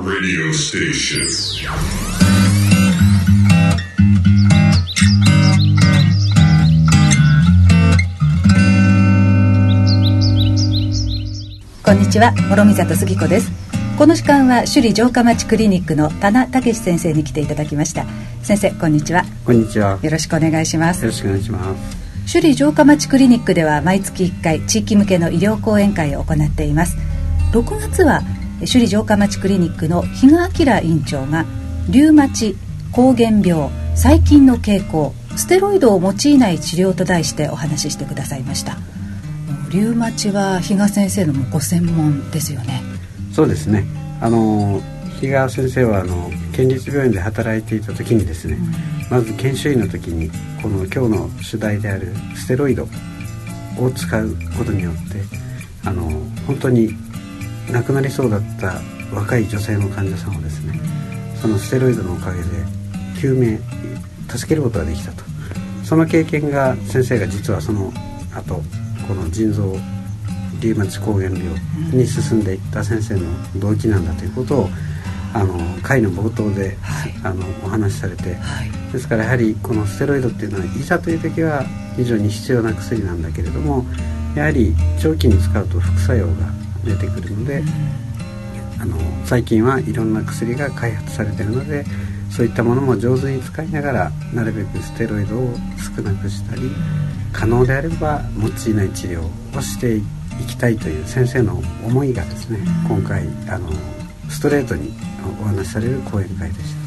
radio station. こんにちは、諸見里杉子です。この時間は首里城下町クリニックの田名武先生に来ていただきました。先生、こんにちは。 こんにちは。 よろしくお願いします。 よろしくお願いします。 首里城下町クリニックでは毎月1回地域向けの医療講演会を行っています。6月は首里城下町クリニックの比嘉明院長がリュウマチ、膠原病、細菌の傾向、ステロイドを用いない治療と題してお話ししてくださいました。リュウマチは比嘉先生のご専門ですよね。 そうですね。比嘉先生は県立病院で働いていた時にですね、まず研修医の時にこの今日の主題であるステロイドを使うことによって本当に亡くなりそうだった若い女性の患者さんをですね、そのステロイドのおかげで救命助けることができたと。その経験が先生が実はその後この腎臓リウマチ膠原病に進んでいった先生の動機なんだということを会の冒頭で、お話しされて、ですからやはりこのステロイドっていうのはいざという時は非常に必要な薬なんだけれども、やはり長期に使うと副作用が出てくるので、最近はいろんな薬が開発されているので、そういったものも上手に使いながらなるべくステロイドを少なくしたり、可能であれば用いない治療をしていきたいという先生の思いがですね、今回ストレートにお話しされる講演会でした。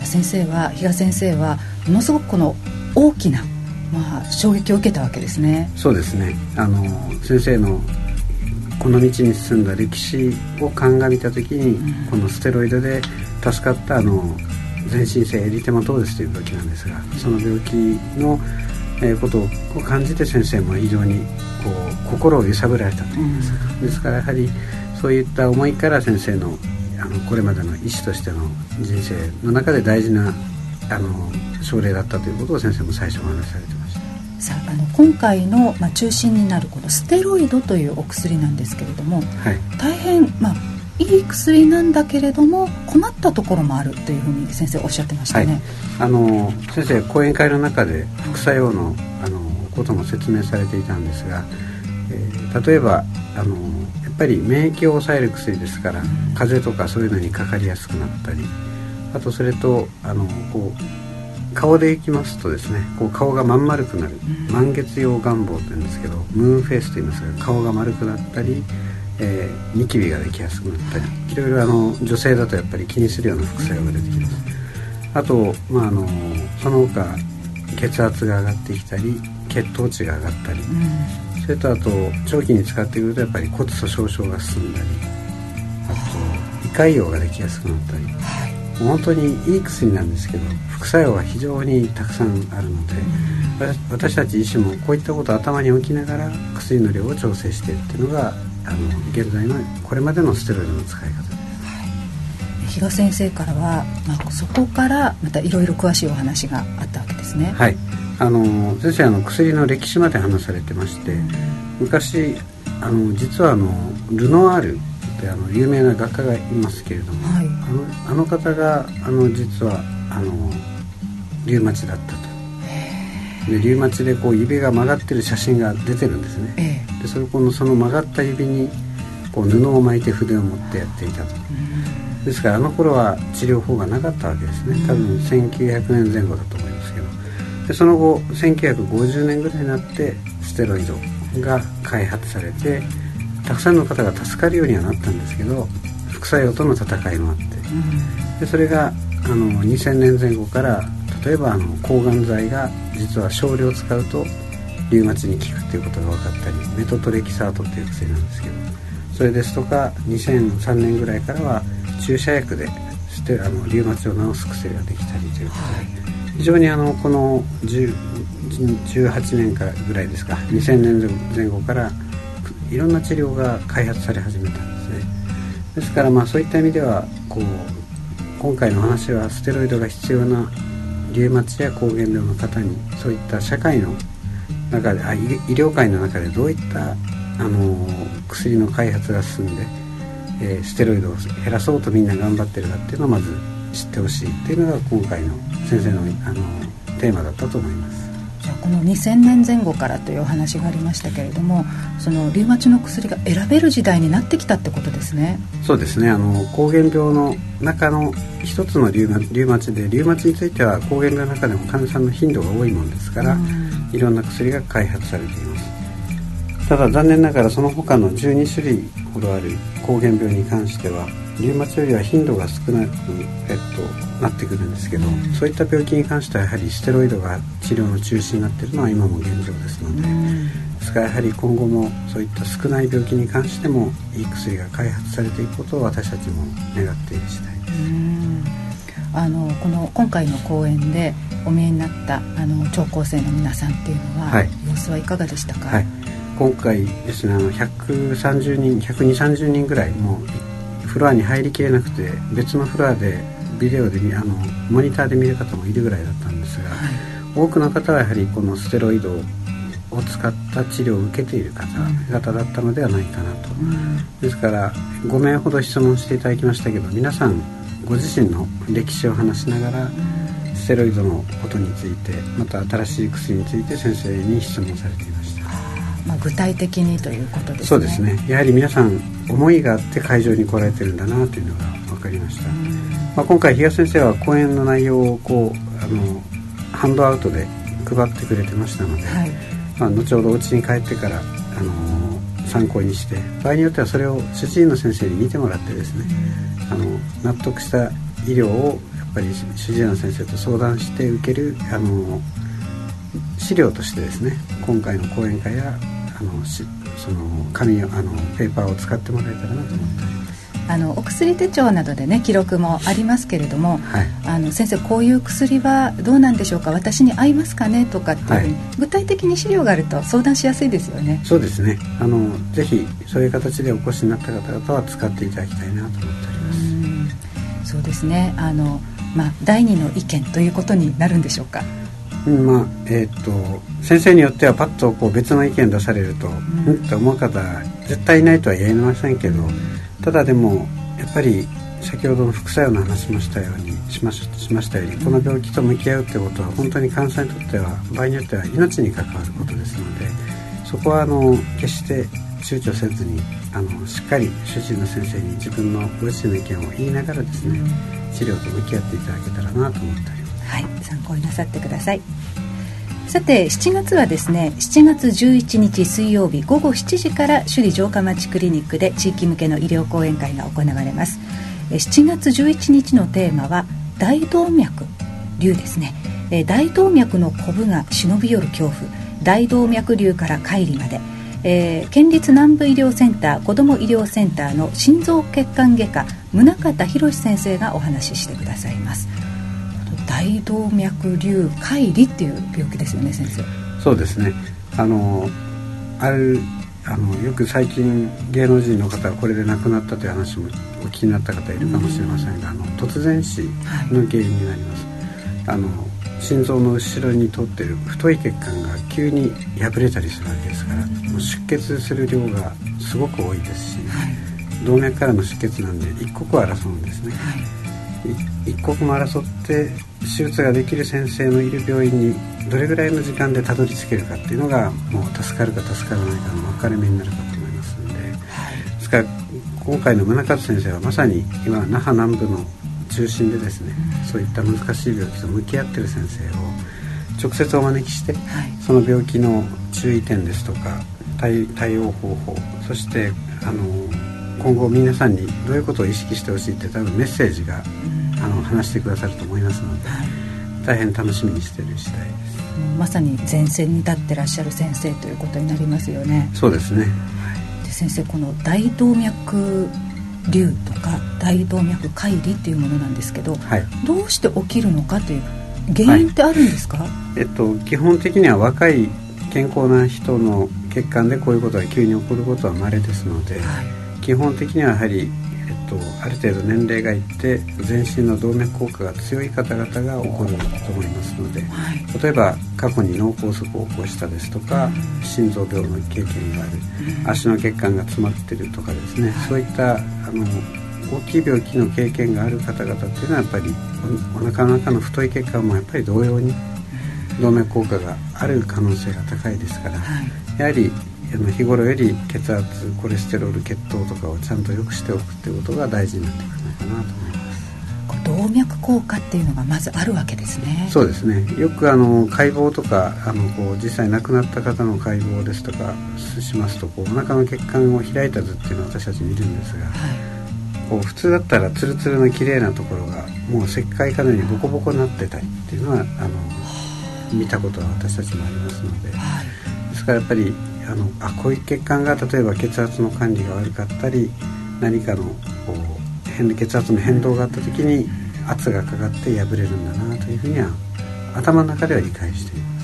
比嘉先生はものすごくこの大きな、衝撃を受けたわけですね。 そうですね。先生のこの道に進んだ歴史を鑑みた時に、このステロイドで助かった全身性エリテマトーデスという病気なんですが、その病気のことを感じて先生も非常に心を揺さぶられたといいますか、ですからやはりそういった思いから先生のこれまでの医師としての人生の中で大事な症例だったということを先生も最初お話しされてました。 さあ、今回の、中心になるこのステロイドというお薬なんですけれども、大変、いい薬なんだけれども困ったところもあるというふうに先生おっしゃってましたね。 先生講演会の中で副作用のことも説明されていたんですが、例えばやっぱり免疫を抑える薬ですから、風邪とかそういうのにかかりやすくなったり、あとそれと顔でいきますとですね、顔がまん丸くなる、満月用眼房というんですけど、ムーンフェイスと言いますが、顔が丸くなったり、ニキビができやすくなったり、いろいろ女性だとやっぱり気にするような副作用が出てきます。あと、その他血圧が上がってきたり、血糖値が上がったり、それとあと長期に使ってくるとやっぱり骨粗しょう症が進んだり、あと胃潰瘍ができやすくなったり、本当にいい薬なんですけど副作用は非常にたくさんあるので、私たち医師もこういったことを頭に置きながら薬の量を調整しているっていうのが現在のこれまでのステロイドの使い方です。 比嘉先生からは、そこからまたいろいろ詳しいお話があったわけですね。 はい。先生薬の歴史まで話されてまして、昔実はルノワールって有名な画家がいますけれども、あの方が実はリウマチだったと。でリウマチで指が曲がってる写真が出てるんですね。でその曲がった指に布を巻いて筆を持ってやっていたと。ですから頃は治療法がなかったわけですね。多分1900年前後だと思いますけど、でその後1950年ぐらいになってステロイドが開発されて、たくさんの方が助かるようにはなったんですけど、副作用との戦いもあって、でそれが2000年前後から例えば抗がん剤が実は少量使うとリウマチに効くということが分かったり、メトトレキサートという薬なんですけど、それですとか2003年ぐらいからは注射薬でリウマチを治す薬ができたりということで、非常にこの18年からぐらいですか、2000年前後からいろんな治療が開発され始めたんですね。ですからそういった意味では今回の話はステロイドが必要なリウマチや膠原病の方に、そういった社会の中で医療界の中でどういった薬の開発が進んで、 ステロイドを減らそうとみんな頑張ってるかっていうのをまず知ってほしいっていうのが今回の先生のテーマだったと思います。 じゃあこの2000年前後からというお話がありましたけれども、そのリウマチの薬が選べる時代になってきたってことですね。 そうですね。膠原病の中の一つのリウマチで、リウマチについては膠原病の中でも患者さんの頻度が多いものですから、いろんな薬が開発されています。ただ残念ながらその他の12種類ほどある膠原病に関してはリウマチよりは頻度が少なく、なってくるんですけど、そういった病気に関してはやはりステロイドが治療の中心になっているのは今も現状ですので、ですからやはり今後もそういった少ない病気に関してもいい薬が開発されていくことを私たちも願っている次第です。 今回の講演でお見えになった聴講生の皆さんっていうのは、様子はいかがでしたか？ 今回ですね、130人120、30人ぐらいもうフロアに入りきれなくて別のフロアでビデオでモニターで見る方もいるぐらいだったんですが、多くの方はやはりこのステロイドを使った治療を受けている方々だったのではないかなと、ですから5名ほど質問していただきましたけど、皆さんご自身の歴史を話しながらステロイドのことについて、また新しい薬について先生に質問されていました。 具体的にということですね。 そうですね。やはり皆さん思いがあって会場に来られてるんだなというのが分かりました。今回比嘉先生は講演の内容をハンドアウトで配ってくれてましたので、後ほどお家に帰ってから参考にして、場合によってはそれを主治医の先生に見てもらってですね、納得した医療をやっぱり主治医の先生と相談して受ける資料としてですね、今回の講演会やその紙ペーパーを使ってもらえたらなと思っております。 お薬手帳などでね記録もありますけれども、先生こういう薬はどうなんでしょうか、私に合いますかねとかっていうふうに、具体的に資料があると相談しやすいですよね。 そうですね。ぜひそういう形でお越しになった方々は使っていただきたいなと思っております。 そうですね。第二の意見ということになるんでしょうか。 先生によってはパッと別の意見出されるとと思う方絶対いないとは言えませんけど、ただでもやっぱり先ほどの副作用の話しましたようにこの病気と向き合うってことは本当に患者さんにとっては場合によっては命に関わることですので、そこは決して躊躇せずにしっかり主治医の先生に自分のご自身の意見を言いながらですね、治療と向き合っていただけたらなと思っております。 参考になさってください。さて7月はですね、7月11日水曜日午後7時から首里城下町クリニックで地域向けの医療講演会が行われます。7月11日のテーマは大動脈瘤ですね。大動脈のコブが忍び寄る恐怖、大動脈瘤から解離まで、県立南部医療センター子ども医療センターの心臓血管外科宗像博先生がお話ししてくださいます。大動脈瘤解離っていう病気ですよね、先生。 そうですね。よく最近芸能人の方はこれで亡くなったという話もお聞きになった方いるかもしれませんが、突然死の原因になります。心臓の後ろに通っている太い血管が急に破れたりするわけですから、もう出血する量がすごく多いですし、動脈からの出血なんで一刻を争うんですね。一刻も争って手術ができる先生のいる病院にどれぐらいの時間でたどり着けるかっていうのがもう助かるか助からないかの分かれ目になるかと思いますので、ですから今回の宗像先生はまさに今那覇南部の中心でですね、そういった難しい病気と向き合っている先生を直接お招きして、その病気の注意点ですとか対応方法、そして今後皆さんにどういうことを意識してほしいって多分メッセージが話してくださると思いますので、大変楽しみにしている次第です。 まさに前線に立ってらっしゃる先生ということになりますよね。 そうですね。 で先生、この大動脈瘤とか大動脈解離っていうものなんですけど、どうして起きるのかという原因ってあるんですか？ 基本的には若い健康な人の血管でこういうことが急に起こることは稀ですので、基本的にはやはり、 ある程度年齢がいって全身の動脈硬化が強い方々が起こると思いますので、はい、例えば過去に脳梗塞を起こしたですとか、心臓病の経験がある、足の血管が詰まっているとかですね、そういった大きい病気の経験がある方々っていうのはやっぱりお腹の中の太い血管もやっぱり同様に動脈硬化がある可能性が高いですから、はい、やはり日頃より血圧、コレステロール、血糖とかをちゃんと良くしておくっていうことが大事になってくるのかなと思います。 動脈硬化っていうのがまずあるわけですね。 そうですね。よく解剖とか実際亡くなった方の解剖ですとかしますとお腹の血管を開いた図っていうのを私たち見るんですが、はい、普通だったらツルツルの綺麗なところがもう石灰かのようにボコボコになってたりっていうのは見たことは私たちもありますので、はい、ですからやっぱりこういう血管が例えば血圧の管理が悪かったり何かの血圧の変動があった時に圧がかかって破れるんだなというふうには頭の中では理解しています。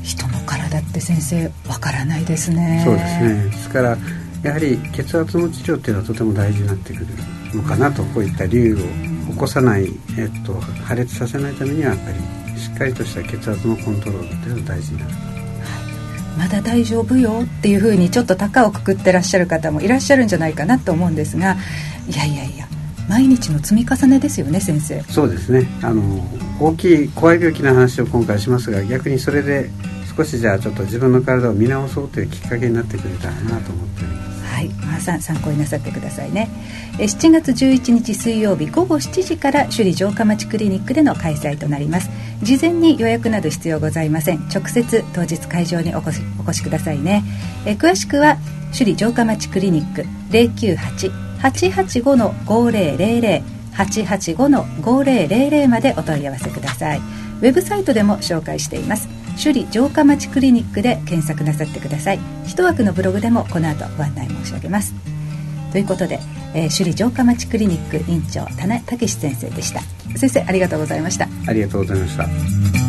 人の体って先生わからないですね。 そうですね。ですからやはり血圧の治療っていうのはとても大事になってくるのかなと、こういった瘤を起こさない、破裂させないためにはやっぱりしっかりとした血圧のコントロールっていうのが大事になる。 まだ大丈夫よっていうふうにちょっと高をくくってらっしゃる方もいらっしゃるんじゃないかなと思うんですが、いや毎日の積み重ねですよね先生。 そうですね。大きい怖い病気の話を今回しますが、逆にそれで少しじゃあちょっと自分の体を見直そうというきっかけになってくれたらなと思っております。 はい、皆さん参考になさってくださいね。7月11日水曜日午後7時から首里城下町クリニックでの開催となります。事前に予約など必要ございません。直接当日会場にお越しくださいね。詳しくは首里城下町クリニック 098-885-5000 885-5000 までお問い合わせください。ウェブサイトでも紹介しています。首里城下町クリニックで検索なさってください。一枠のブログでもこの後ご案内申し上げます。ということで、首里城下町クリニック院長田中武先生でした。先生ありがとうございました。 ありがとうございました。